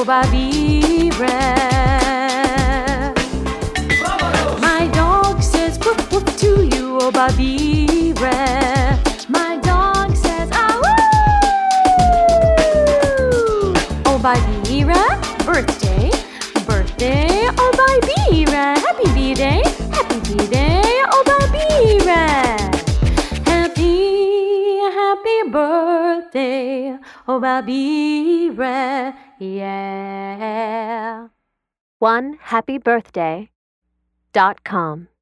Babire. My dog says woof woof to you, oh Babire. My dog says ah woo. Oh Babire, birthday, birthday, oh Babire. Happy B-Day, happy B-Day, oh Babire. Happy birthday, oh Babire, yeah. OneHappyBirthday.com